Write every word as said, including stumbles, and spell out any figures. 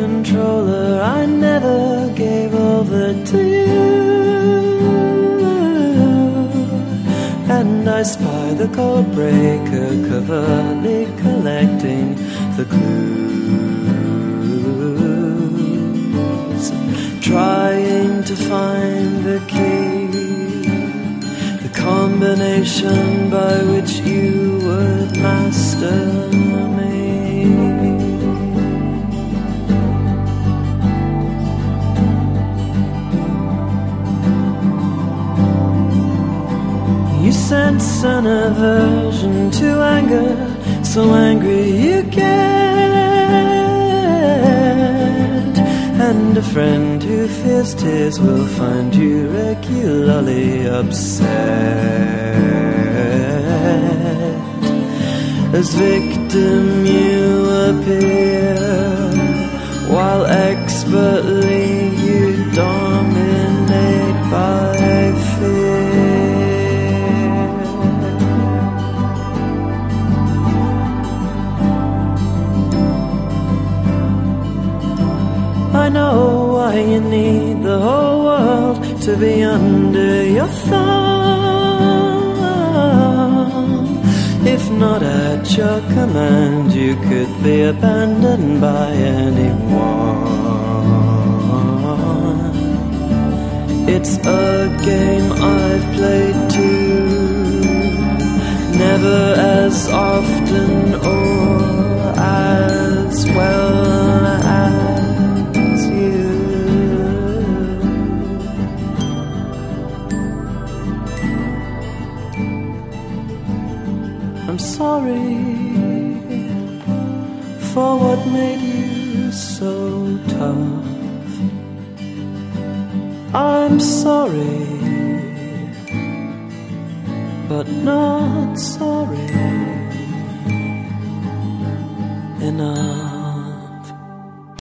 controller I never gave over to you. And I spy the code breaker covertly collecting the clues, trying to find the key, the combination by which you would master me. You sense an aversion to anger, so angry you get, and a friend who fears tears will find you regularly upset. As victim you appear, while expertly you dominate by fear. I know why you need the whole world to be under your thumb. If not at your command, you could be abandoned by anyone. It's a game I've played too, never as often or as well as I'm sorry for what made you so tough. I'm sorry, but not sorry enough.